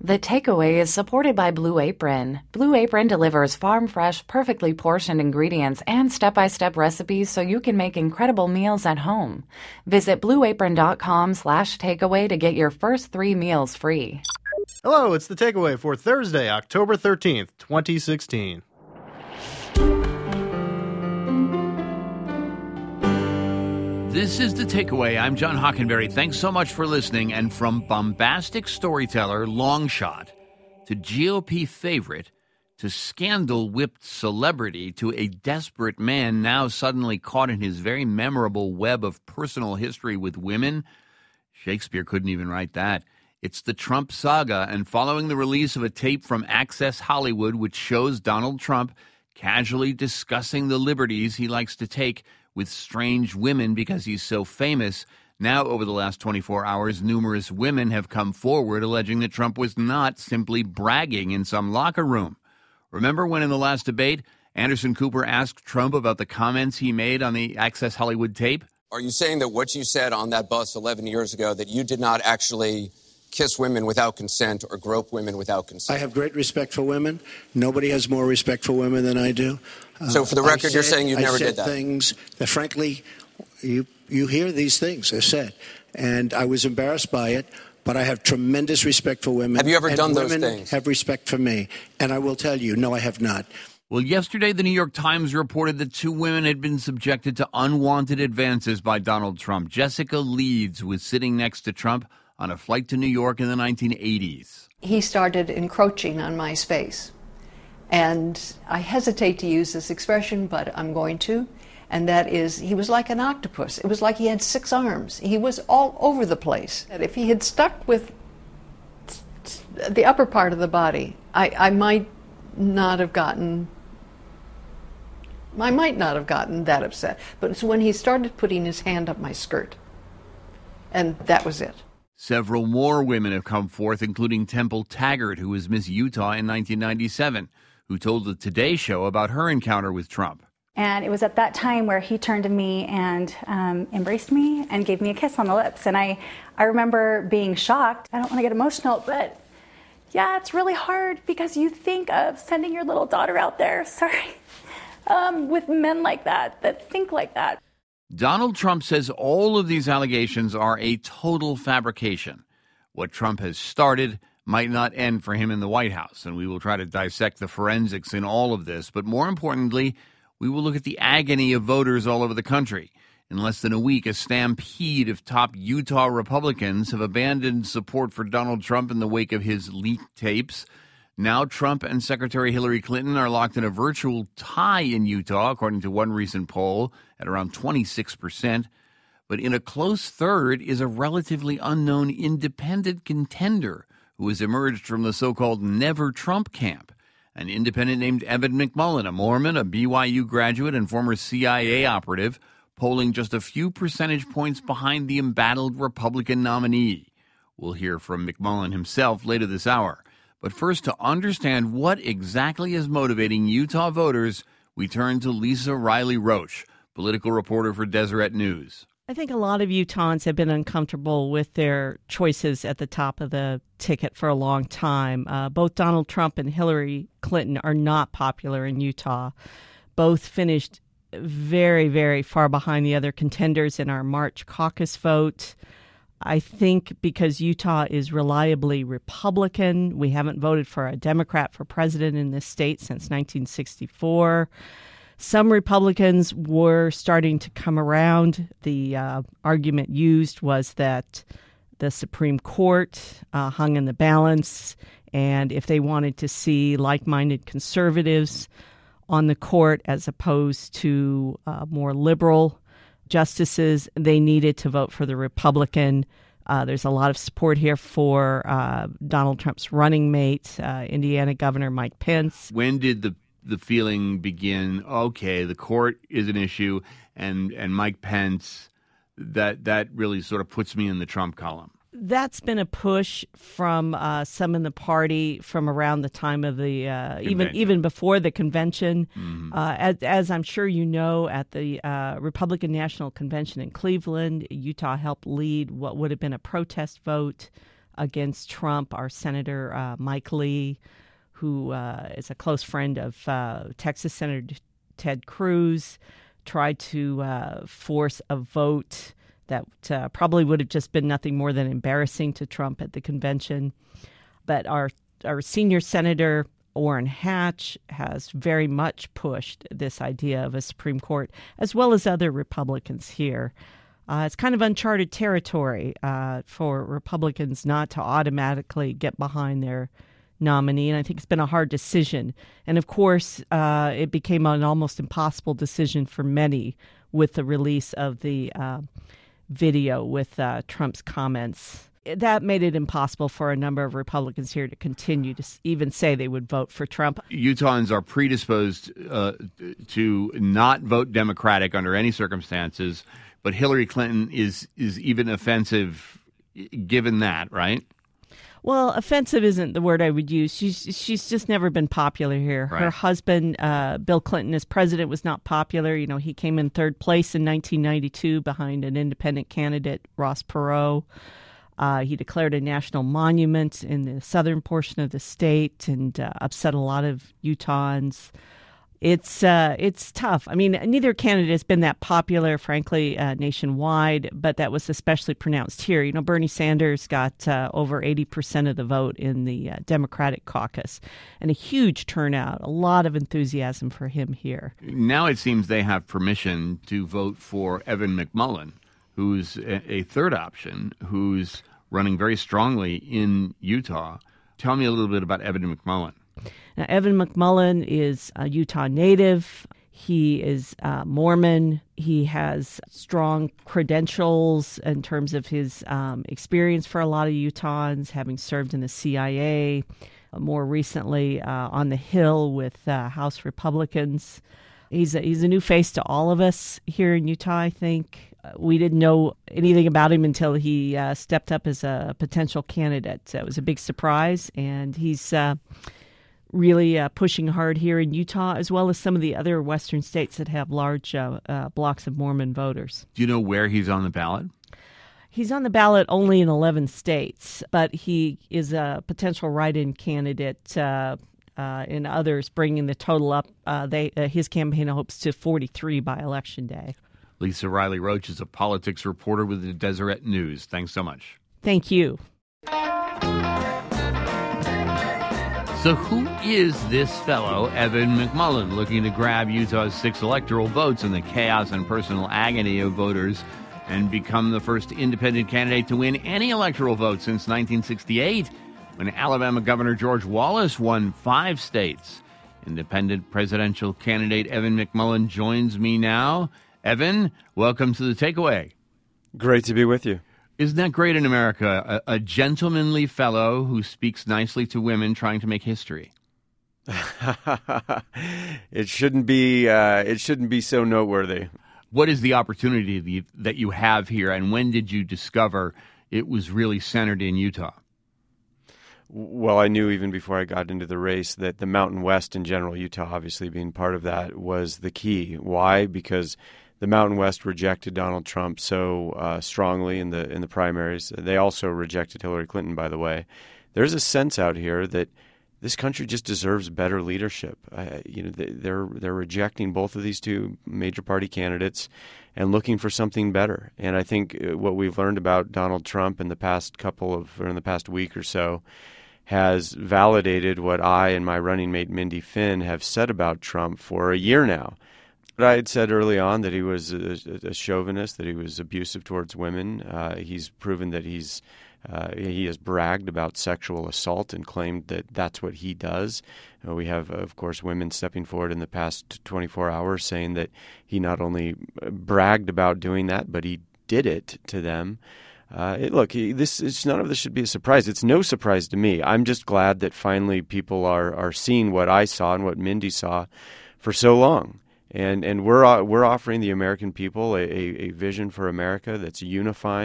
The Takeaway is supported by Blue Apron. Blue Apron delivers farm-fresh, perfectly portioned ingredients and step-by-step recipes so you can make incredible meals at home. Visit blueapron.com/takeaway to get your first 3 meals free. Hello, it's The Takeaway for Thursday, October 13th, 2016. This is The Takeaway. I'm John Hockenberry. Thanks so much for listening. And from bombastic storyteller Longshot to GOP favorite to scandal-whipped celebrity to a desperate man now suddenly caught in his very memorable web of personal history with women, Shakespeare couldn't even write that. It's the Trump saga, and following the release of a tape from Access Hollywood which shows Donald Trump casually discussing the liberties he likes to take with strange women because he's so famous. Now, over the last 24 hours, numerous women have come forward alleging that Trump was not simply bragging in some locker room. Remember when in the last debate, Anderson Cooper asked Trump about the comments he made on the Access Hollywood tape? Are you saying that what you said on that bus 11 years ago, that you did not actually kiss women without consent or grope women without consent? I have great respect for women. Nobody has more respect for women than I do. So for the record, you're saying you never did that? I said things that, frankly, you hear these things are said. And I was embarrassed by it, but I have tremendous respect for women. Have you ever done those things? Women have respect for me. And I will tell you, no, I have not. Well, yesterday, the New York Times reported that 2 women had been subjected to unwanted advances by Donald Trump. Jessica Leeds was sitting next to Trump on a flight to New York in the 1980s. He started encroaching on my space. And I hesitate to use this expression, but I'm going to. And that is, he was like an octopus. It was like he had 6 arms. He was all over the place. And if he had stuck with the upper part of the body, I might not have gotten that upset. But it's when he started putting his hand up my skirt. And that was it. Several more women have come forth, including Temple Taggart, who was Miss Utah in 1997, who told the Today Show about her encounter with Trump. And it was at that time where he turned to me and embraced me and gave me a kiss on the lips. And I remember being shocked. I don't want to get emotional, but yeah, it's really hard because you think of sending your little daughter out there, with men like that think like that. Donald Trump says all of these allegations are a total fabrication. What Trump has started might not end for him in the White House, and we will try to dissect the forensics in all of this. But more importantly, we will look at the agony of voters all over the country. In less than a week, a stampede of top Utah Republicans have abandoned support for Donald Trump in the wake of his leaked tapes. Now Trump and Secretary Hillary Clinton are locked in a virtual tie in Utah, according to one recent poll, at around 26%. But in a close third is a relatively unknown independent contender who has emerged from the so-called Never Trump camp. An independent named Evan McMullin, a Mormon, a BYU graduate, and former CIA operative, polling just a few percentage points behind the embattled Republican nominee. We'll hear from McMullin himself later this hour. But first, to understand what exactly is motivating Utah voters, we turn to Lisa Riley Roche, political reporter for Deseret News. I think a lot of Utahns have been uncomfortable with their choices at the top of the ticket for a long time. Both Donald Trump and Hillary Clinton are not popular in Utah. Both finished very, very far behind the other contenders in our March caucus vote. I think because Utah is reliably Republican, we haven't voted for a Democrat for president in this state since 1964. Some Republicans were starting to come around. The argument used was that the Supreme Court hung in the balance, and if they wanted to see like-minded conservatives on the court as opposed to more liberal justices, they needed to vote for the Republican. There's a lot of support here for Donald Trump's running mate, Indiana Governor Mike Pence. When did the feeling begin, okay, the court is an issue, and Mike Pence, that really sort of puts me in the Trump column? That's been a push from some in the party from around the time of the even before the convention. Mm-hmm. As I'm sure you know, at the Republican National Convention in Cleveland, Utah helped lead what would have been a protest vote against Trump. Our Senator Mike Lee, who is a close friend of Texas Senator Ted Cruz, tried to force a vote that probably would have just been nothing more than embarrassing to Trump at the convention. But our senior senator, Orrin Hatch, has very much pushed this idea of a Supreme Court, as well as other Republicans here. It's kind of uncharted territory for Republicans not to automatically get behind their nominee, and I think it's been a hard decision. And of course, it became an almost impossible decision for many with the release of the video with Trump's comments. That made it impossible for a number of Republicans here to continue to even say they would vote for Trump. Utahns are predisposed to not vote Democratic under any circumstances, but Hillary Clinton is even offensive given that, right? Well, offensive isn't the word I would use. She's just never been popular here. Right. Her husband, Bill Clinton, as president, was not popular. You know, he came in third place in 1992 behind an independent candidate, Ross Perot. He declared a national monument in the southern portion of the state and upset a lot of Utahns. It's tough. I mean, neither candidate has been that popular, frankly, nationwide, but that was especially pronounced here. You know, Bernie Sanders got over 80% of the vote in the Democratic caucus, and a huge turnout, a lot of enthusiasm for him here. Now it seems they have permission to vote for Evan McMullin, who's a third option, who's running very strongly in Utah. Tell me a little bit about Evan McMullin. Now, Evan McMullin is a Utah native. He is Mormon. He has strong credentials in terms of his experience for a lot of Utahns, having served in the CIA, more recently on the Hill with House Republicans. He's a new face to all of us here in Utah, I think. We didn't know anything about him until he stepped up as a potential candidate. It was a big surprise, and he's really pushing hard here in Utah, as well as some of the other western states that have large blocks of Mormon voters. Do you know where he's on the ballot? He's on the ballot only in 11 states, but he is a potential write-in candidate in others, bringing the total up. His campaign hopes to 43 by Election Day. Lisa Riley Roach is a politics reporter with the Deseret News. Thanks so much. Thank you. So who is this fellow, Evan McMullin, looking to grab Utah's 6 electoral votes in the chaos and personal agony of voters and become the first independent candidate to win any electoral vote since 1968, when Alabama Governor George Wallace won 5 states? Independent presidential candidate Evan McMullin joins me now. Evan, welcome to The Takeaway. Great to be with you. Isn't that great in America? A gentlemanly fellow who speaks nicely to women trying to make history. It shouldn't be so noteworthy. What is the opportunity that you have here, and when did you discover it was really centered in Utah? Well, I knew even before I got into the race that the Mountain West in general, Utah obviously being part of that, was the key. Why? Because the Mountain West rejected Donald Trump so strongly in the primaries. They also rejected Hillary Clinton, by the way. There's a sense out here that this country just deserves better leadership. They're rejecting both of these two major party candidates and looking for something better. And I think what we've learned about Donald Trump in the past week or so has validated what I and my running mate Mindy Finn have said about Trump for a year now. But I had said early on that he was a chauvinist, that he was abusive towards women. He's proven that he has bragged about sexual assault and claimed that that's what he does. We have, of course, women stepping forward in the past 24 hours saying that he not only bragged about doing that, but he did it to them. None of this should be a surprise. It's no surprise to me. I'm just glad that finally people are seeing what I saw and what Mindy saw for so long. And we're offering the American people a vision for America that's unifying.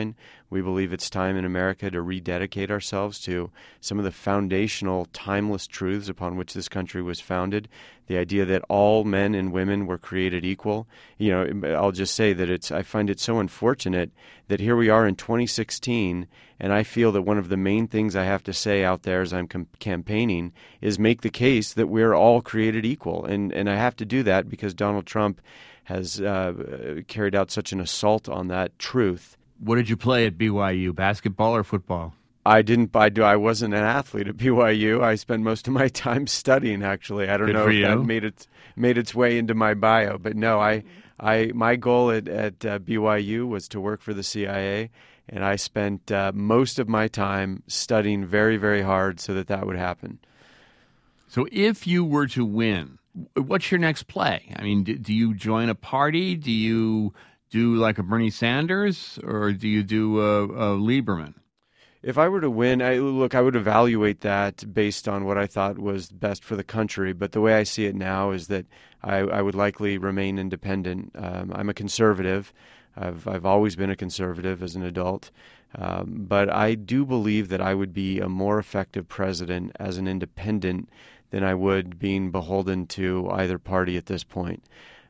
We believe it's time in America to rededicate ourselves to some of the foundational, timeless truths upon which this country was founded. The idea that all men and women were created equal. I'll just say that I find it so unfortunate that here we are in 2016, and I feel that one of the main things I have to say out there as I'm campaigning is make the case that we're all created equal. And I have to do that because Donald Trump has carried out such an assault on that truth. What did you play at BYU, basketball or football? I wasn't an athlete at BYU. I spent most of my time studying, actually. I don't know if that made its way into my bio. But no, my goal at BYU was to work for the CIA, and I spent most of my time studying very, very hard so that would happen. So if you were to win, what's your next play? I mean, do you join a party? Do you do like a Bernie Sanders, or do you do a Lieberman? If I were to win, I would evaluate that based on what I thought was best for the country. But the way I see it now is that I would likely remain independent. I'm a conservative. I've always been a conservative as an adult. But I do believe that I would be a more effective president as an independent than I would being beholden to either party at this point.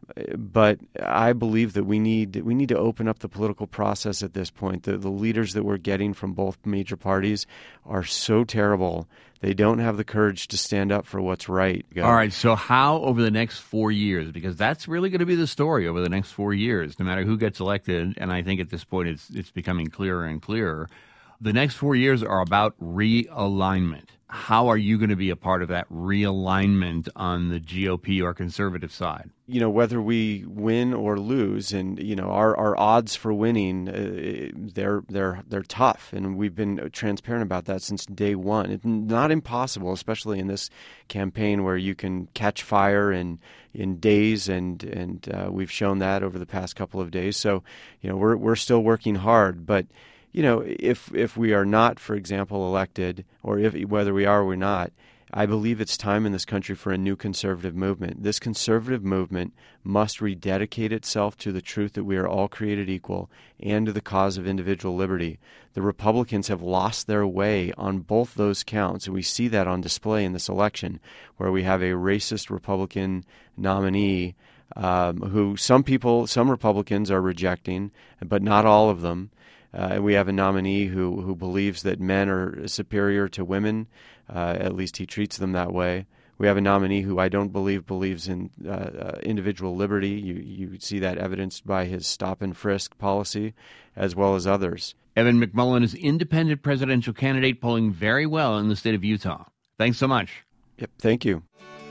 But I believe that we need to open up the political process at this point. The leaders that we're getting from both major parties are so terrible. They don't have the courage to stand up for what's right. All right, so how over the next 4 years, because that's really going to be the story over the next 4 years, no matter who gets elected, and I think at this point it's becoming clearer and clearer, the next 4 years are about realignment. How are you going to be a part of that realignment on the GOP or conservative side? Whether we win or lose, and our odds for winning, they're tough, and we've been transparent about that since day one. It's not impossible, especially in this campaign where you can catch fire in days, and we've shown that over the past couple of days. So, we're still working hard, but. If we are not, for example, elected, or whether we are or we're not, I believe it's time in this country for a new conservative movement. This conservative movement must rededicate itself to the truth that we are all created equal and to the cause of individual liberty. The Republicans have lost their way on both those counts, and we see that on display in this election, where we have a racist Republican nominee who some Republicans are rejecting, but not all of them. We have a nominee who believes that men are superior to women. At least he treats them that way. We have a nominee who I don't believes in individual liberty. You see that evidenced by his stop and frisk policy, as well as others. Evan McMullin is independent presidential candidate, polling very well in the state of Utah. Thanks so much. Yep, thank you.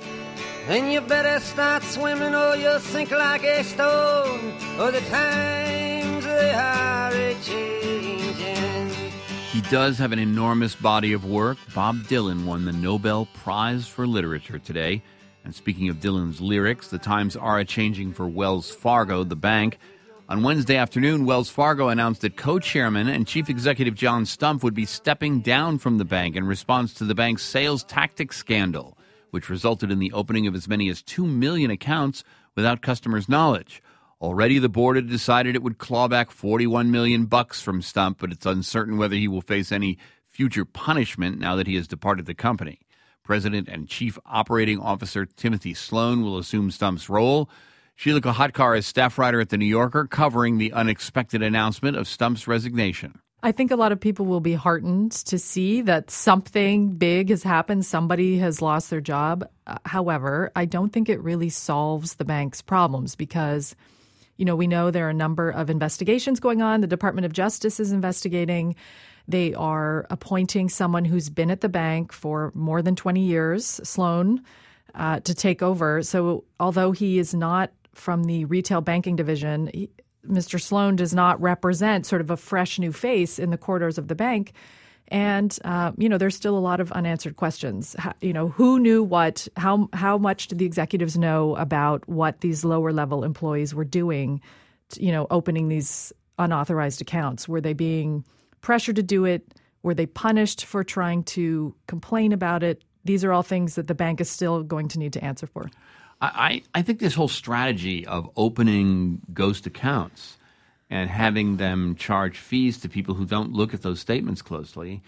Then you better start swimming or you'll sink like a stone, or the times they are a-changing. He does have an enormous body of work. Bob Dylan won the Nobel Prize for Literature today. And speaking of Dylan's lyrics, the times are a-changing for Wells Fargo, the bank. On Wednesday afternoon, Wells Fargo announced that co-chairman and chief executive John Stumpf would be stepping down from the bank in response to the bank's sales tactics scandal, which resulted in the opening of as many as 2 million accounts without customers' knowledge. Already, the board had decided it would claw back $41 million from Stumpf, but it's uncertain whether he will face any future punishment now that he has departed the company. President and Chief Operating Officer Timothy Sloan will assume Stumpf's role. Sheila Kohatkar is staff writer at The New Yorker, covering the unexpected announcement of Stumpf's resignation. I think a lot of people will be heartened to see that something big has happened. Somebody has lost their job. However, I don't think it really solves the bank's problems because, we know there are a number of investigations going on. The Department of Justice is investigating. They are appointing someone who's been at the bank for more than 20 years, Sloan, to take over. So although he is not from the retail banking division, Mr. Sloan does not represent sort of a fresh new face in the corridors of the bank. And, there's still a lot of unanswered questions. Who knew what? How much did the executives know about what these lower level employees were doing, opening these unauthorized accounts? Were they being pressured to do it? Were they punished for trying to complain about it? These are all things that the bank is still going to need to answer for. I think this whole strategy of opening ghost accounts and having them charge fees to people who don't look at those statements closely.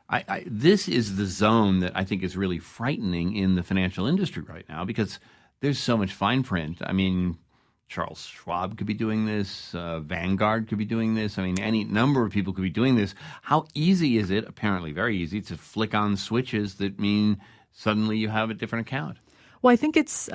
This is the zone that I think is really frightening in the financial industry right now because there's so much fine print. I mean, Charles Schwab could be doing this. Vanguard could be doing this. I mean, any number of people could be doing this. How easy is it, apparently very easy, to flick on switches that mean suddenly you have a different account? Well, I think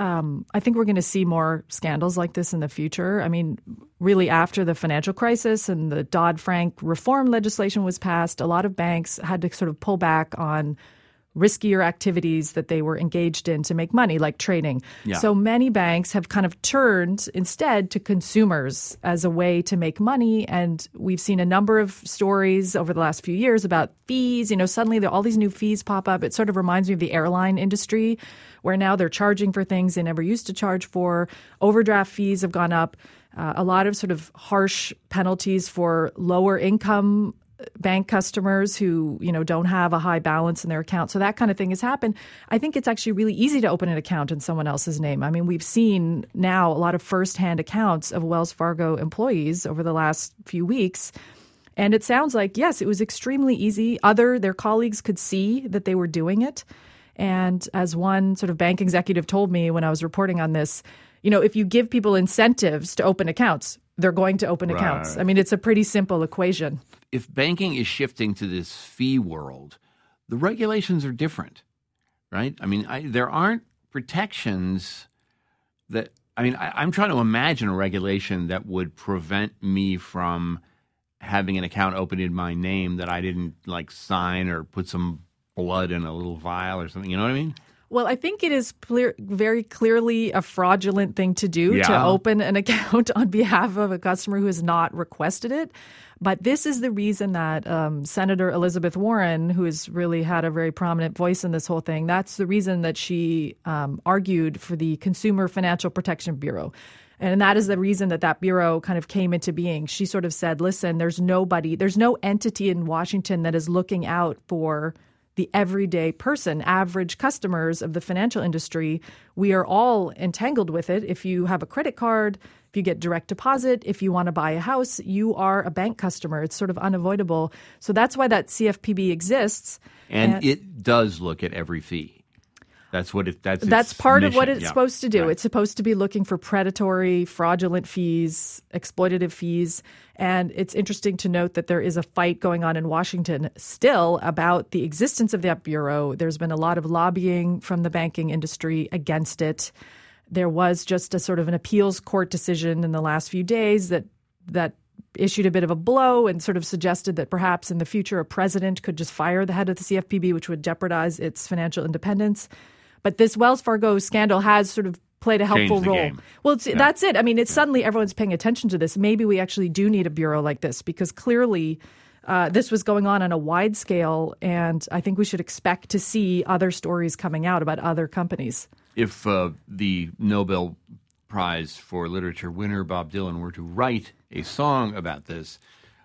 I think we're going to see more scandals like this in the future. I mean, really after the financial crisis and the Dodd-Frank reform legislation was passed, a lot of banks had to sort of pull back on riskier activities that they were engaged in to make money, like trading. Yeah. So many banks have kind of turned instead to consumers as a way to make money. And we've seen a number of stories over the last few years about fees. You know, suddenly all these new fees pop up. It sort of reminds me of the airline industry, where now they're charging for things they never used to charge for. Overdraft fees have gone up. A lot of sort of harsh penalties for lower income bank customers who, you know, don't have a high balance in their account. So that kind of thing has happened. I think it's actually really easy to open an account in someone else's name. I mean, we've seen now a lot of firsthand accounts of Wells Fargo employees over the last few weeks. And it sounds like, yes, it was extremely easy. Their colleagues could see that they were doing it. And as one sort of bank executive told me when I was reporting on this, you know, if you give people incentives to open accounts, they're going to open accounts. I mean, it's a pretty simple equation. If banking is shifting to this fee world, the regulations are different, right? I mean, there aren't protections that – I mean, I'm trying to imagine a regulation that would prevent me from having an account opened in my name that I didn't, like, sign or put some blood in a little vial or something. You know what I mean? Well, I think it is very clearly a fraudulent thing to do to open an account on behalf of a customer who has not requested it. But this is the reason that Senator Elizabeth Warren, who has really had a very prominent voice in this whole thing, that's the reason that she argued for the Consumer Financial Protection Bureau. And that is the reason that bureau kind of came into being. She sort of said, listen, there's no entity in Washington that is looking out for the everyday person, average customers of the financial industry. We are all entangled with it. If you have a credit card, if you get direct deposit, if you want to buy a house, you are a bank customer. It's sort of unavoidable. So that's why that CFPB exists. And it does look at every fee. That's part mission. Of what it's supposed to do. Right. It's supposed to be looking for predatory, fraudulent fees, exploitative fees. And it's interesting to note that there is a fight going on in Washington still about the existence of that bureau. There's been a lot of lobbying from the banking industry against it. There was just a sort of an appeals court decision in the last few days that issued a bit of a blow and sort of suggested that perhaps in the future a president could just fire the head of the CFPB, which would jeopardize its financial independence. But this Wells Fargo scandal has sort of played a helpful role. Game. Well, that's it. I mean, it's suddenly everyone's paying attention to this. Maybe we actually do need a bureau like this because clearly this was going on a wide scale, and I think we should expect to see other stories coming out about other companies. If the Nobel Prize for Literature winner Bob Dylan were to write a song about this,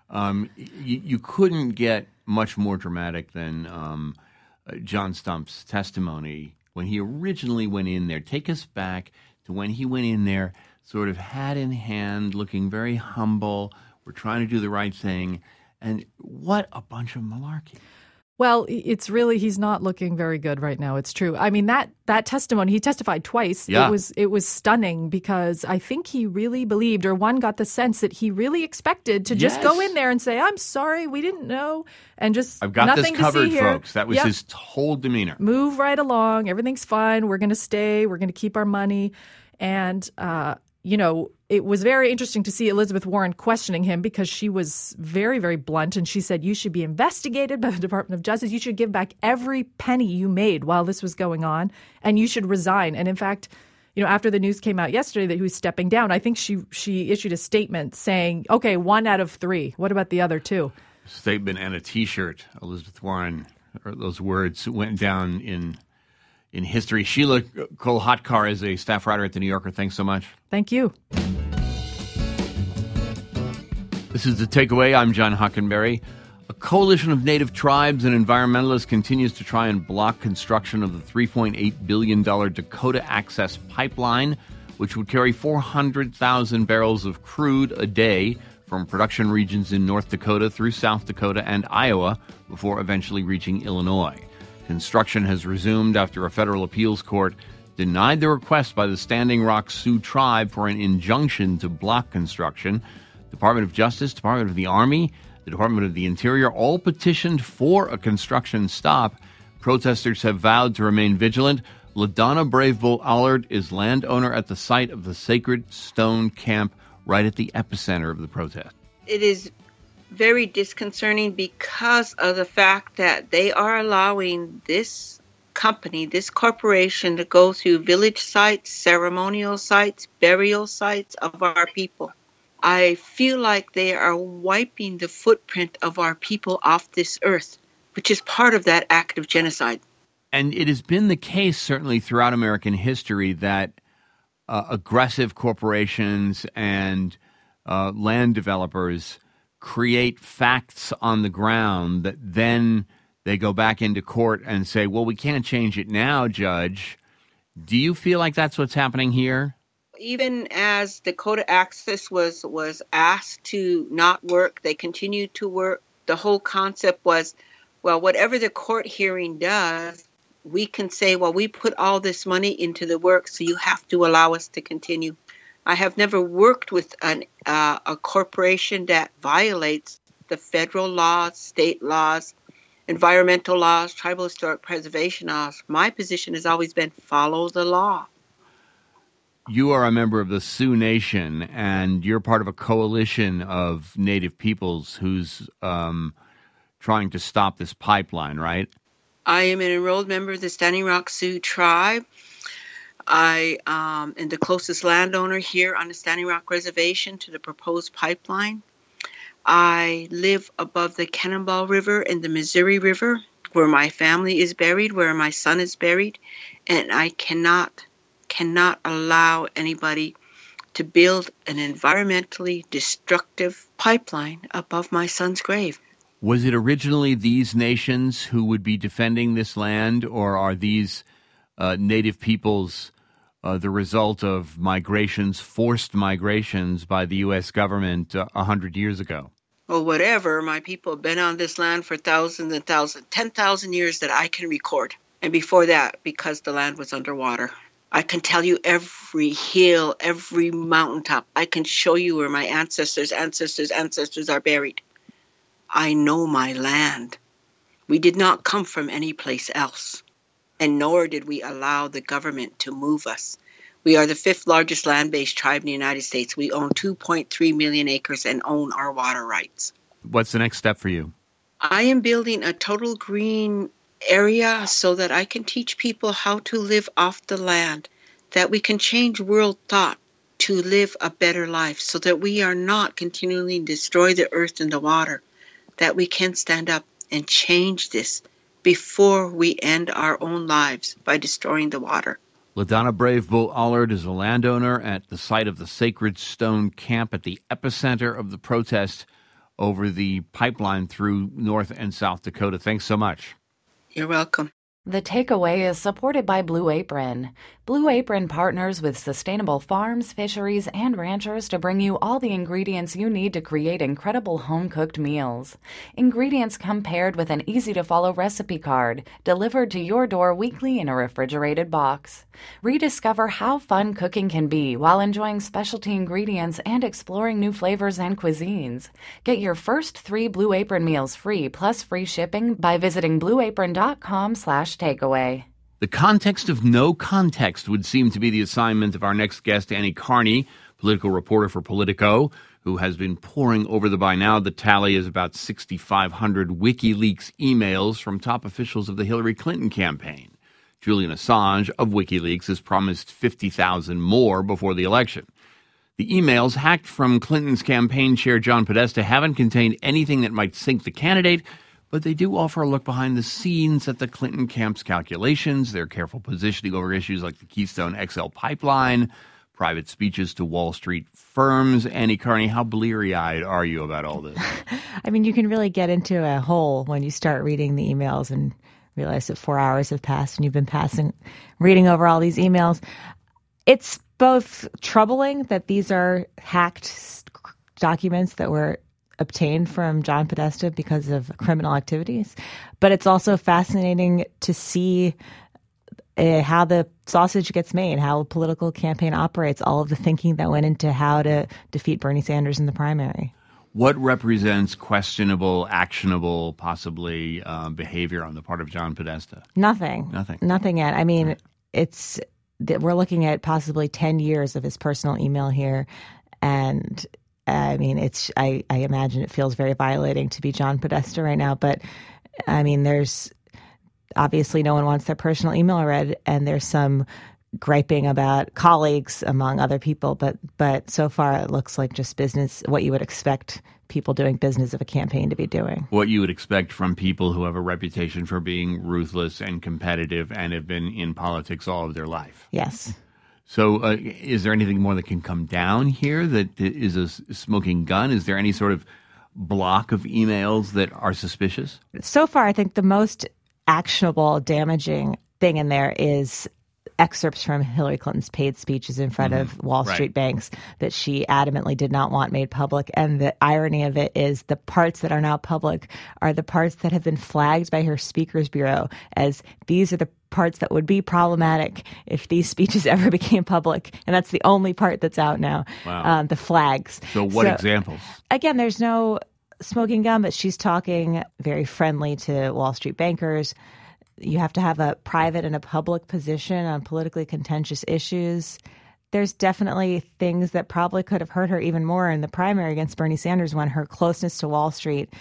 you couldn't get much more dramatic than John Stumpf's testimony when he originally went in there. Take us back to when he went in there sort of hat in hand, looking very humble. We're trying to do the right thing. And what a bunch of malarkey. Well, it's really, he's not looking very good right now. It's true. I mean, that testimony, he testified twice. Yeah. It was stunning because I think he really believed, or one got the sense that he really expected to just go in there and say, I'm sorry, we didn't know. And just I've got nothing this covered, to see here. folks. That was his whole demeanor. Move right along. Everything's fine. We're going to stay. We're going to keep our money. And, it was very interesting to see Elizabeth Warren questioning him because she was very, very blunt. And she said, you should be investigated by the Department of Justice. You should give back every penny you made while this was going on. And you should resign. And in fact, after the news came out yesterday that he was stepping down, I think she issued a statement saying, okay, 1 out of 3. What about the other 2? Statement and a T-shirt. Elizabeth Warren, or those words went down in history. Sheila Kolhatkar is a staff writer at The New Yorker. Thanks so much. Thank you. This is The Takeaway. I'm John Hockenberry. A coalition of native tribes and environmentalists continues to try and block construction of the $3.8 billion Dakota Access Pipeline, which would carry 400,000 barrels of crude a day from production regions in North Dakota through South Dakota and Iowa before eventually reaching Illinois. Construction has resumed after a federal appeals court denied the request by the Standing Rock Sioux tribe for an injunction to block construction. Department of Justice, Department of the Army, the Department of the Interior all petitioned for a construction stop. Protesters have vowed to remain vigilant. LaDonna Brave Bull Allard is landowner at the site of the Sacred Stone Camp right at the epicenter of the protest. It is very disconcerting because of the fact that they are allowing this company, this corporation, to go through village sites, ceremonial sites, burial sites of our people. I feel like they are wiping the footprint of our people off this earth, which is part of that act of genocide. And it has been the case, certainly throughout American history, that aggressive corporations and land developers create facts on the ground that then they go back into court and say, well, we can't change it now, Judge. Do you feel like that's what's happening here? Even as Dakota Access was asked to not work, they continued to work. The whole concept was, well, whatever the court hearing does, we can say, well, we put all this money into the work, so you have to allow us to continue. I have never worked with a corporation that violates the federal laws, state laws, environmental laws, tribal historic preservation laws. My position has always been follow the law. You are a member of the Sioux Nation, and you're part of a coalition of Native peoples who's trying to stop this pipeline, right? I am an enrolled member of the Standing Rock Sioux tribe. I am the closest landowner here on the Standing Rock Reservation to the proposed pipeline. I live above the Cannonball River and the Missouri River, where my family is buried, where my son is buried, and I cannot allow anybody to build an environmentally destructive pipeline above my son's grave. Was it originally these nations who would be defending this land, or are these Native peoples the result of migrations, forced migrations by the U.S. government 100 years ago? Well, whatever. My people have been on this land for thousands and thousands, 10,000 years that I can record. And before that, because the land was underwater. I can tell you every hill, every mountaintop. I can show you where my ancestors' are buried. I know my land. We did not come from any place else, and nor did we allow the government to move us. We are the 5th largest land-based tribe in the United States. We own 2.3 million acres and own our water rights. What's the next step for you? I am building a total green area so that I can teach people how to live off the land, that we can change world thought to live a better life so that we are not continually destroy the earth and the water, that we can stand up and change this before we end our own lives by destroying the water. LaDonna Brave Bull Allard is a landowner at the site of the Sacred Stone Camp at the epicenter of the protest over the pipeline through North and South Dakota. Thanks so much. You're welcome. The Takeaway is supported by Blue Apron. Blue Apron partners with sustainable farms, fisheries, and ranchers to bring you all the ingredients you need to create incredible home-cooked meals. Ingredients come paired with an easy-to-follow recipe card, delivered to your door weekly in a refrigerated box. Rediscover how fun cooking can be while enjoying specialty ingredients and exploring new flavors and cuisines. Get your first 3 Blue Apron meals free plus free shipping by visiting blueapron.com/takeaway. The context of no context would seem to be the assignment of our next guest, Annie Carney, political reporter for Politico, who has been poring over by now the tally is about 6,500 WikiLeaks emails from top officials of the Hillary Clinton campaign. Julian Assange of WikiLeaks has promised 50,000 more before the election. The emails hacked from Clinton's campaign chair John Podesta haven't contained anything that might sink the candidate, but they do offer a look behind the scenes at the Clinton camp's calculations, their careful positioning over issues like the Keystone XL pipeline, private speeches to Wall Street firms. Annie Carney, how bleary-eyed are you about all this? I mean, you can really get into a hole when you start reading the emails and realize that 4 hours have passed and you've been reading over all these emails. It's both troubling that these are hacked documents that were obtained from John Podesta because of criminal activities. But it's also fascinating to see how the sausage gets made, how a political campaign operates, all of the thinking that went into how to defeat Bernie Sanders in the primary. What represents questionable, actionable, possibly behavior on the part of John Podesta? Nothing yet. I mean, we're looking at possibly 10 years of his personal email here. And I mean, I imagine it feels very violating to be John Podesta right now. But I mean, there's obviously no one wants their personal email read, and there's some griping about colleagues among other people. But so far, it looks like just business, what you would expect people doing business of a campaign to be doing. What you would expect from people who have a reputation for being ruthless and competitive and have been in politics all of their life. Yes. So is there anything more that can come down here that is a smoking gun? Is there any sort of block of emails that are suspicious? So far, I think the most actionable, damaging thing in there is excerpts from Hillary Clinton's paid speeches in front of Wall Street banks that she adamantly did not want made public. And the irony of it is the parts that are now public are the parts that have been flagged by her Speakers Bureau as these are the parts that would be problematic if these speeches ever became public. And that's the only part that's out now, the flags. So what examples? Again, there's no smoking gun, but she's talking very friendly to Wall Street bankers. You have to have a private and a public position on politically contentious issues. There's definitely things that probably could have hurt her even more in the primary against Bernie Sanders when her closeness to Wall Street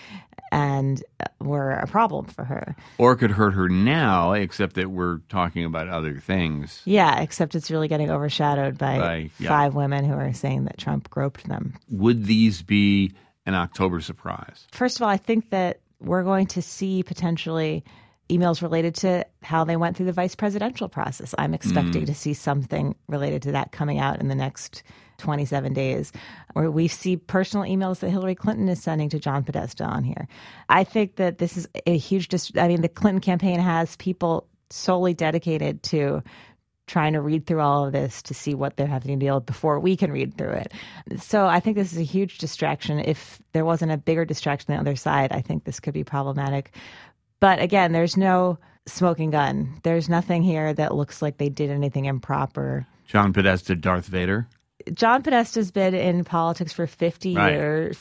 and were a problem for her. Or could hurt her now, except that we're talking about other things. Yeah, except it's really getting overshadowed by 5 women who are saying that Trump groped them. Would these be an October surprise? First of all, I think that we're going to see potentially emails related to how they went through the vice presidential process. I'm expecting to see something related to that coming out in the next 27 days, or we see personal emails that Hillary Clinton is sending to John Podesta on here. I think that this is a huge, the Clinton campaign has people solely dedicated to trying to read through all of this to see what they're having to deal with before we can read through it. So I think this is a huge distraction. If there wasn't a bigger distraction on the other side, I think this could be problematic. But again, there's no smoking gun. There's nothing here that looks like they did anything improper. John Podesta, Darth Vader? John Podesta's been in politics for 50 years.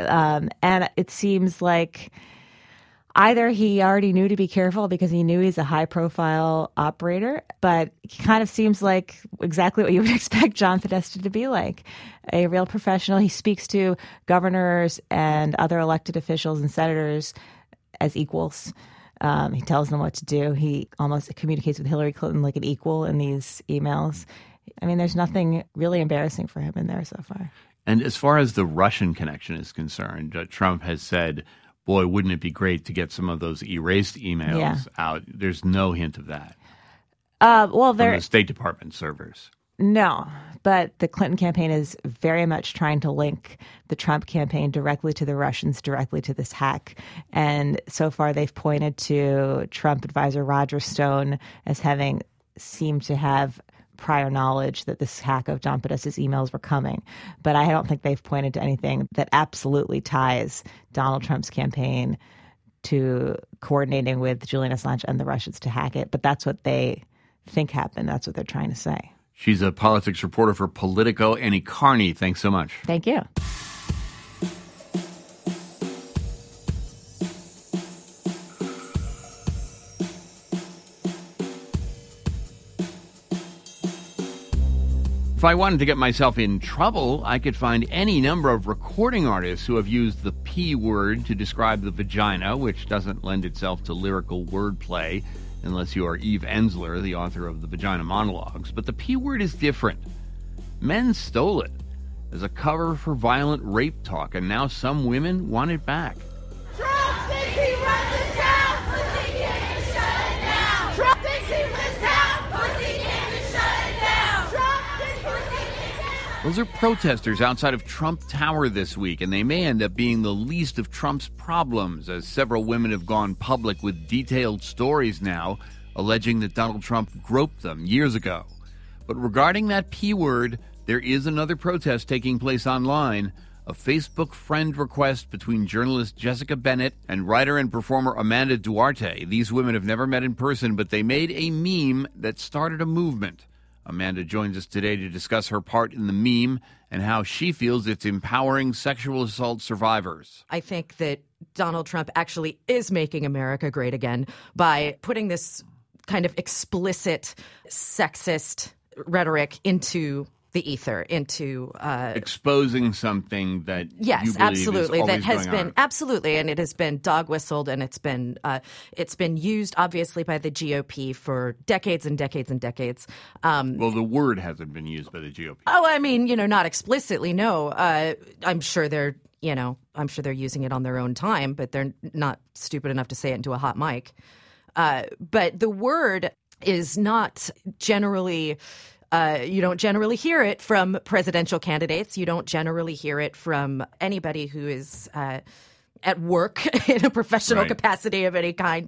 And it seems like either he already knew to be careful because he knew he's a high-profile operator, but he kind of seems like exactly what you would expect John Podesta to be like, a real professional. He speaks to governors and other elected officials and senators as equals. He tells them what to do. He almost communicates with Hillary Clinton like an equal in these emails. I mean, there's nothing really embarrassing for him in there so far. And as far as the Russian connection is concerned, Trump has said, boy, wouldn't it be great to get some of those erased emails out? There's no hint of that. From the State Department servers. No, but the Clinton campaign is very much trying to link the Trump campaign directly to the Russians, directly to this hack. And so far they've pointed to Trump advisor Roger Stone as having seemed to have prior knowledge that this hack of John Podesta's emails were coming. But I don't think they've pointed to anything that absolutely ties Donald Trump's campaign to coordinating with Julian Assange and the Russians to hack it. But that's what they think happened. That's what they're trying to say. She's a politics reporter for Politico, Annie Carney. Thanks so much. Thank you. If I wanted to get myself in trouble, I could find any number of recording artists who have used the P word to describe the vagina, which doesn't lend itself to lyrical wordplay, unless you are Eve Ensler, the author of the Vagina Monologues. But the P word is different. Men stole it as a cover for violent rape talk, and now some women want it back. Trump thinks he runs this town, pussy can't shut it down. Trump thinks he runs town, pussy can't shut it down. Trump thinks pussy can't. Those are protesters outside of Trump Tower this week, and they may end up being the least of Trump's problems, as several women have gone public with detailed stories now alleging that Donald Trump groped them years ago. But regarding that P word, there is another protest taking place online. a Facebook friend request between journalist Jessica Bennett and writer and performer Amanda Duarte. These women have never met in person, but they made a meme that started a movement. Amanda joins us today to discuss her part in the meme and how she feels it's empowering sexual assault survivors. I think that Donald Trump actually is making America great again by putting this kind of explicit sexist rhetoric into the ether, into exposing something that yes, you believe absolutely, is that has going been on. absolutely, and it has been dog whistled, and it's been used obviously by the GOP for decades and decades and decades. Well, the word hasn't been used by the GOP. Oh, I mean, not explicitly. No, I'm sure they're using it on their own time, but they're not stupid enough to say it into a hot mic. But the word is not generally. You don't generally hear it from presidential candidates. You don't generally hear it from anybody who is at work in a professional capacity of any kind.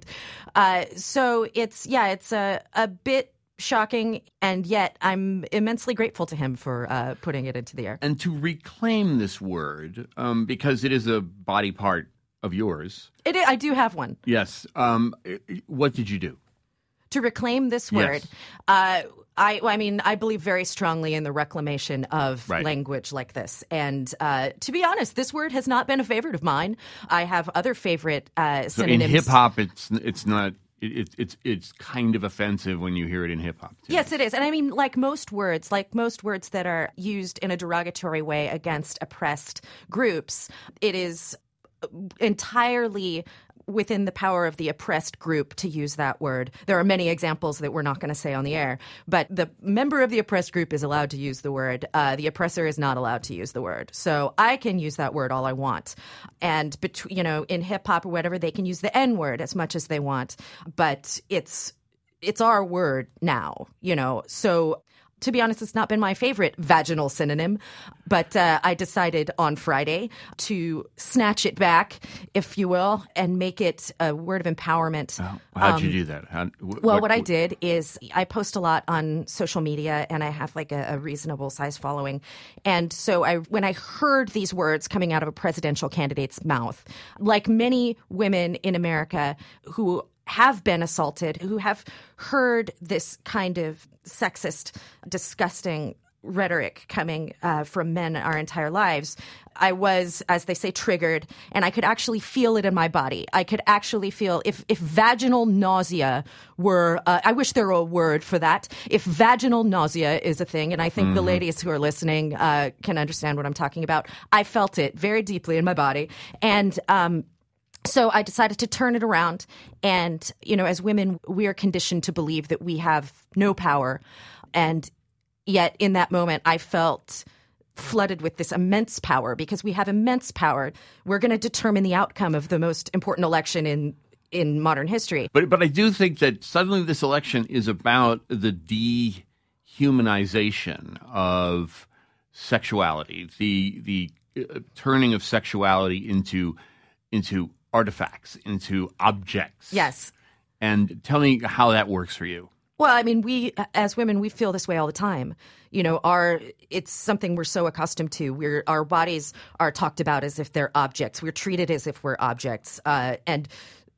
So it's a bit shocking, and yet I'm immensely grateful to him for putting it into the air. And to reclaim this word, because it is a body part of yours. I do have one. Yes. What did you do? To reclaim this word, Yes. I believe very strongly in the reclamation of language like this. And to be honest, this word has not been a favorite of mine. I have other favorite synonyms. So in hip hop, it's not. It's kind of offensive when you hear it in hip hop. Yes, it is. And I mean, like most words that are used in a derogatory way against oppressed groups, it is entirely within the power of the oppressed group to use that word. There are many examples that we're not going to say on the air, but the member of the oppressed group is allowed to use the word. The oppressor is not allowed to use the word. So I can use that word all I want. And, in hip-hop or whatever, they can use the N-word as much as they want. But it's our word now, So to be honest, it's not been my favorite vaginal synonym, but I decided on Friday to snatch it back, if you will, and make it a word of empowerment. How'd you do that? What I did is I post a lot on social media, and I have like a reasonable size following. And so when I heard these words coming out of a presidential candidate's mouth, like many women in America who have been assaulted, who have heard this kind of sexist, disgusting rhetoric coming from men our entire lives, I was, as they say, triggered, and I could actually feel it in my body. I could actually feel if vaginal nausea were, I wish there were a word for that. If vaginal nausea is a thing, and I think the ladies who are listening can understand what I'm talking about, I felt it very deeply in my body. And so I decided to turn it around. And, as women, we are conditioned to believe that we have no power. And yet in that moment, I felt flooded with this immense power because we have immense power. We're going to determine the outcome of the most important election in modern history. But I do think that suddenly this election is about the dehumanization of sexuality, the turning of sexuality into artifacts, into objects. Yes. And tell me how that works for you. Well, I mean, we as women, we feel this way all the time. It's something we're so accustomed to. Our bodies are talked about as if they're objects. We're treated as if we're objects, and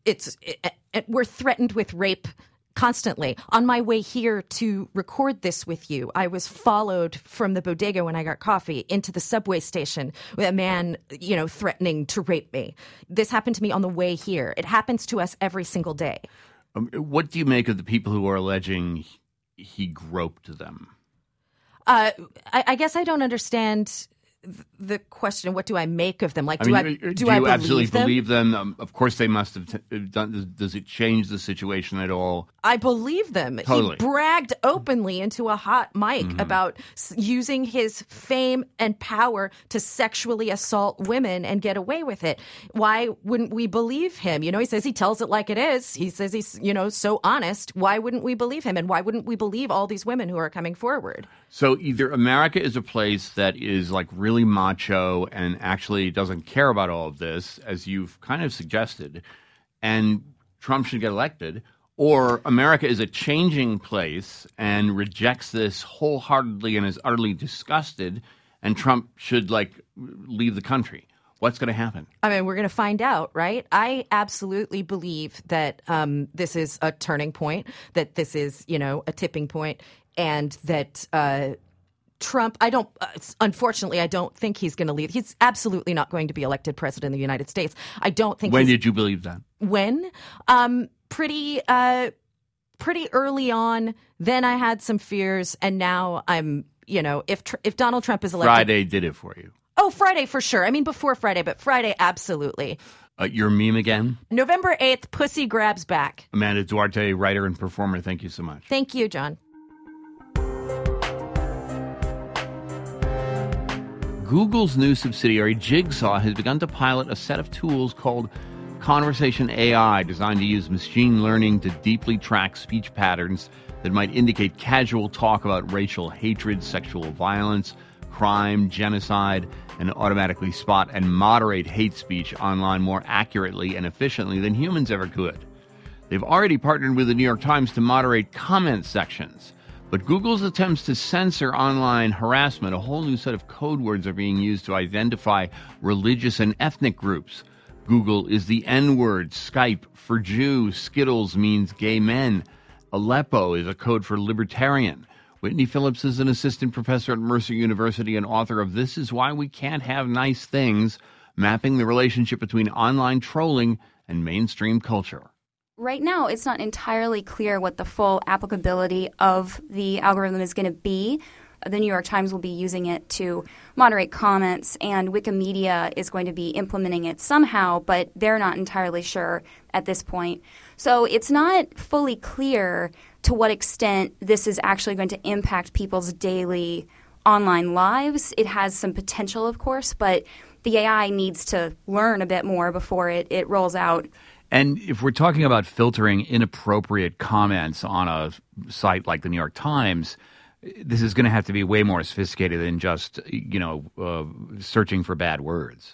we're threatened with rape constantly. On my way here to record this with you, I was followed from the bodega when I got coffee into the subway station with a man, threatening to rape me. This happened to me on the way here. It happens to us every single day. What do you make of the people who are alleging he groped them? I guess I don't understand the question. What do I make of them? Like, do I absolutely believe them? Of course, they must have done. Does it change the situation at all? I believe them. Totally. He bragged openly into a hot mic about using his fame and power to sexually assault women and get away with it. Why wouldn't we believe him? He says he tells it like it is. He says he's, so honest. Why wouldn't we believe him? And why wouldn't we believe all these women who are coming forward? So either America is a place that is like really macho and actually doesn't care about all of this, as you've kind of suggested, and Trump should get elected, or America is a changing place and rejects this wholeheartedly and is utterly disgusted and Trump should leave the country. What's going to happen? I mean, we're going to find out, right? I absolutely believe that this is a turning point, that this is, a tipping point, and that Trump, unfortunately, I don't think he's going to leave. He's absolutely not going to be elected president of the United States. I don't think. When did you believe that? When? Pretty early on. Then I had some fears, and now I'm, if Donald Trump is elected. Friday did it for you. Oh, Friday for sure. I mean, before Friday, but Friday, absolutely. Your meme again? November 8th, Pussy Grabs Back. Amanda Duarte, writer and performer, thank you so much. Thank you, John. Google's new subsidiary, Jigsaw, has begun to pilot a set of tools called Conversation AI, designed to use machine learning to deeply track speech patterns that might indicate casual talk about racial hatred, sexual violence, crime, genocide, and automatically spot and moderate hate speech online more accurately and efficiently than humans ever could. They've already partnered with the New York Times to moderate comment sections. But Google's attempts to censor online harassment, a whole new set of code words are being used to identify religious and ethnic groups. Google is the N-word, Skype for Jew, Skittles means gay men, Aleppo is a code for libertarian. Whitney Phillips is an assistant professor at Mercer University and author of This Is Why We Can't Have Nice Things, mapping the relationship between online trolling and mainstream culture. Right now, it's not entirely clear what the full applicability of the algorithm is going to be. The New York Times will be using it to moderate comments, and Wikimedia is going to be implementing it somehow, but they're not entirely sure at this point. So it's not fully clear to what extent this is actually going to impact people's daily online lives. It has some potential, of course, but the AI needs to learn a bit more before it rolls out. And if we're talking about filtering inappropriate comments on a site like the New York Times, this is going to have to be way more sophisticated than just, searching for bad words.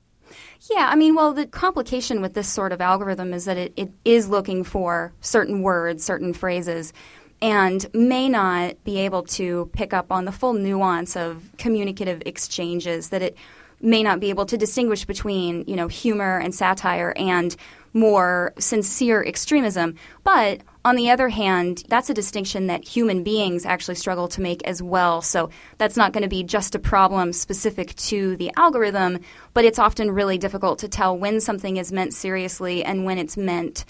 Yeah, I mean, well, the complication with this sort of algorithm is that it is looking for certain words, certain phrases, and may not be able to pick up on the full nuance of communicative exchanges, that it may not be able to distinguish between, humor and satire and more sincere extremism. But on the other hand, that's a distinction that human beings actually struggle to make as well. So that's not going to be just a problem specific to the algorithm, but it's often really difficult to tell when something is meant seriously and when it's meant,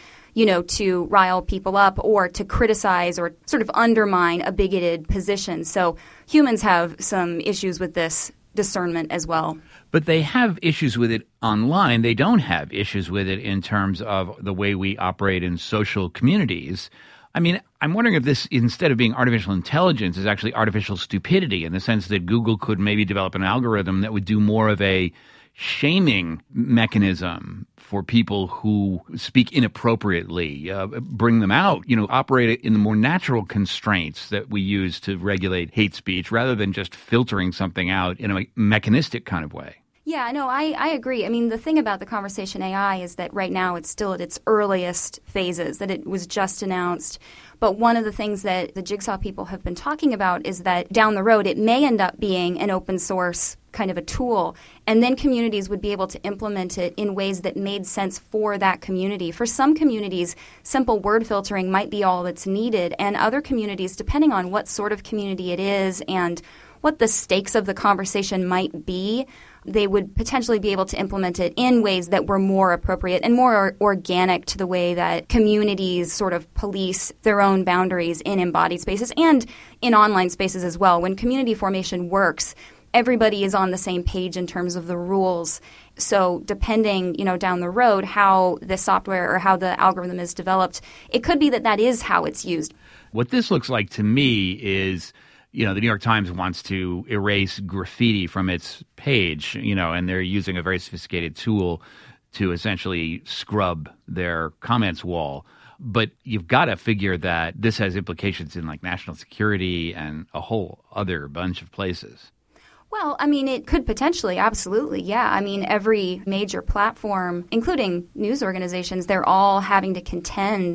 to rile people up or to criticize or sort of undermine a bigoted position. So humans have some issues with this discernment as well. But they have issues with it online. They don't have issues with it in terms of the way we operate in social communities. I mean, I'm wondering if this, instead of being artificial intelligence, is actually artificial stupidity, in the sense that Google could maybe develop an algorithm that would do more of a shaming mechanism for people who speak inappropriately, bring them out, operate in the more natural constraints that we use to regulate hate speech, rather than just filtering something out in a mechanistic kind of way. Yeah, no, I agree. I mean, the thing about the Conversation AI is that right now it's still at its earliest phases, that it was just announced. But one of the things that the Jigsaw people have been talking about is that down the road it may end up being an open source kind of a tool, and then communities would be able to implement it in ways that made sense for that community. For some communities, simple word filtering might be all that's needed, and other communities, depending on what sort of community it is and what the stakes of the conversation might be, they would potentially be able to implement it in ways that were more appropriate and more organic to the way that communities sort of police their own boundaries in embodied spaces and in online spaces as well. When community formation works, everybody is on the same page in terms of the rules. So depending, down the road, how the software or how the algorithm is developed, it could be that is how it's used. What this looks like to me is, the New York Times wants to erase graffiti from its page, and they're using a very sophisticated tool to essentially scrub their comments wall. But you've got to figure that this has implications in national security and a whole other bunch of places. Well, I mean, it could potentially, absolutely, yeah. I mean, every major platform, including news organizations, they're all having to contend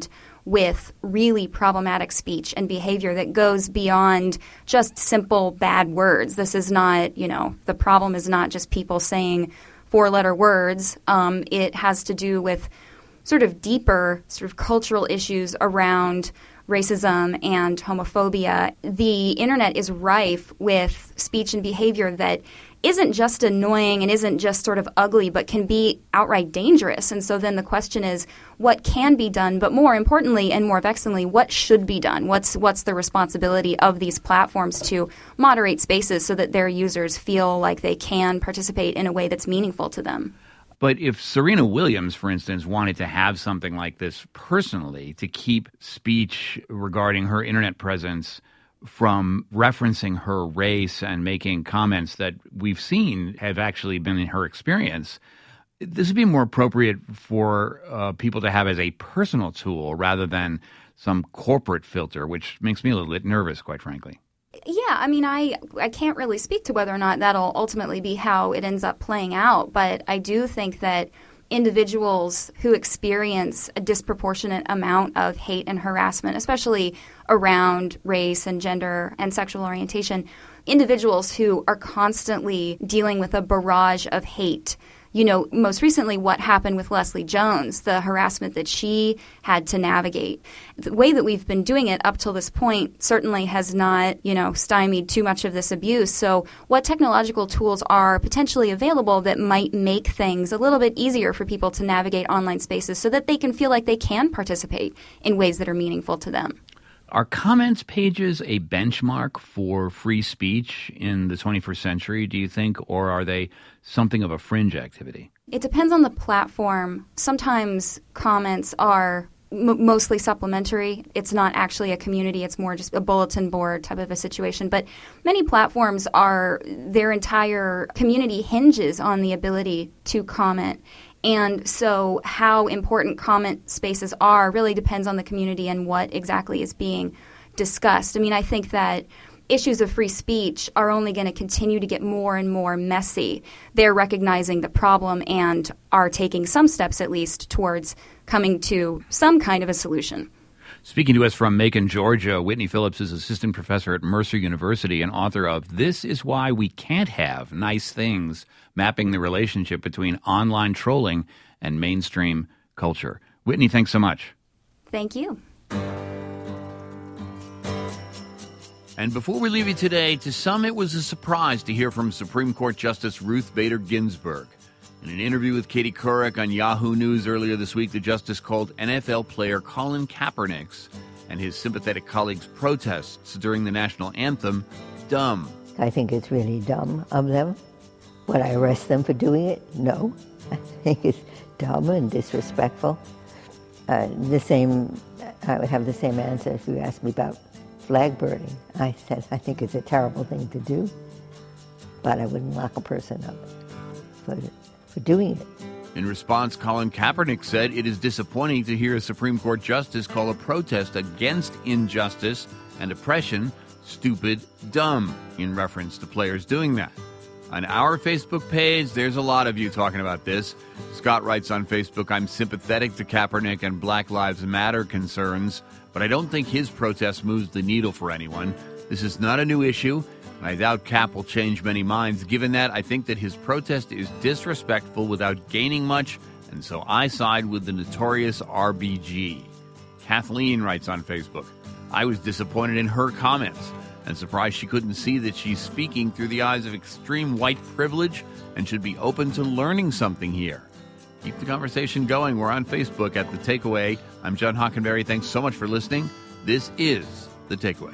with really problematic speech and behavior that goes beyond just simple bad words. This is not, the problem is not just people saying 4-letter words. It has to do with sort of deeper sort of cultural issues around racism and homophobia. The internet is rife with speech and behavior that isn't just annoying and isn't just sort of ugly, but can be outright dangerous. And so then the question is, what can be done? But more importantly and more vexingly, what should be done? What's the responsibility of these platforms to moderate spaces so that their users feel like they can participate in a way that's meaningful to them? But if Serena Williams, for instance, wanted to have something like this personally to keep speech regarding her internet presence from referencing her race and making comments that we've seen have actually been in her experience, this would be more appropriate for people to have as a personal tool rather than some corporate filter, which makes me a little bit nervous, quite frankly. Yeah, I mean, I can't really speak to whether or not that'll ultimately be how it ends up playing out, but I do think that individuals who experience a disproportionate amount of hate and harassment, especially around race and gender and sexual orientation, individuals who are constantly dealing with a barrage of hate. Most recently what happened with Leslie Jones, the harassment that she had to navigate. The way that we've been doing it up till this point certainly has not, stymied too much of this abuse. So what technological tools are potentially available that might make things a little bit easier for people to navigate online spaces so that they can feel like they can participate in ways that are meaningful to them? Are comments pages a benchmark for free speech in the 21st century, do you think, or are they something of a fringe activity? It depends on the platform. Sometimes comments are mostly supplementary. It's not actually a community. It's more just a bulletin board type of a situation. But many platforms their entire community hinges on the ability to comment. And so how important comment spaces are really depends on the community and what exactly is being discussed. I mean, I think that issues of free speech are only going to continue to get more and more messy. They're recognizing the problem and are taking some steps, at least, towards coming to some kind of a solution. Speaking to us from Macon, Georgia, Whitney Phillips is assistant professor at Mercer University and author of This Is Why We Can't Have Nice Things, Mapping the Relationship Between Online Trolling and Mainstream Culture. Whitney, thanks so much. Thank you. And before we leave you today, to some it was a surprise to hear from Supreme Court Justice Ruth Bader Ginsburg. In an interview with Katie Couric on Yahoo News earlier this week, the justice called NFL player Colin Kaepernick's and his sympathetic colleagues' protests during the national anthem dumb. I think it's really dumb of them. Would I arrest them for doing it? No. I think it's dumb and disrespectful. I would have the same answer if you asked me about flag burning. I said I think it's a terrible thing to do, but I wouldn't lock a person up for doing it. In response, Colin Kaepernick said it is disappointing to hear a Supreme Court justice call a protest against injustice and oppression stupid, dumb, in reference to players doing that. On our Facebook page, there's a lot of you talking about this. Scott writes on Facebook, I'm sympathetic to Kaepernick and Black Lives Matter concerns, but I don't think his protest moves the needle for anyone. This is not a new issue, and I doubt Cap will change many minds. Given that, I think that his protest is disrespectful without gaining much, and so I side with the notorious RBG. Kathleen writes on Facebook, I was disappointed in her comments and surprised she couldn't see that she's speaking through the eyes of extreme white privilege and should be open to learning something here. Keep the conversation going. We're on Facebook at The Takeaway. I'm John Hockenberry. Thanks so much for listening. This is The Takeaway.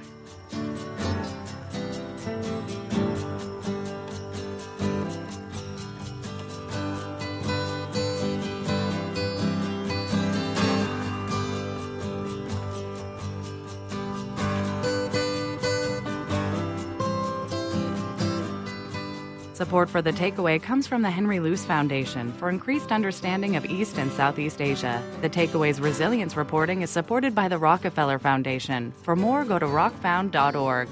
Support for The Takeaway comes from the Henry Luce Foundation for increased understanding of East and Southeast Asia. The Takeaway's resilience reporting is supported by the Rockefeller Foundation. For more, go to rockfound.org.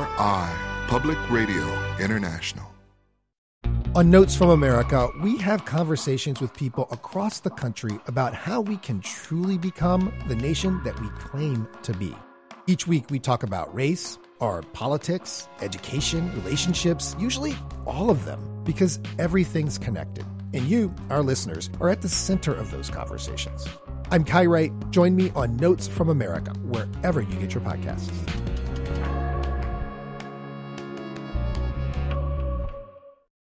PRI, Public Radio International. On Notes from America, we have conversations with people across the country about how we can truly become the nation that we claim to be. Each week we talk about race, our politics, education, relationships, usually all of them, because everything's connected. And you, our listeners, are at the center of those conversations. I'm Kai Wright. Join me on Notes from America, wherever you get your podcasts.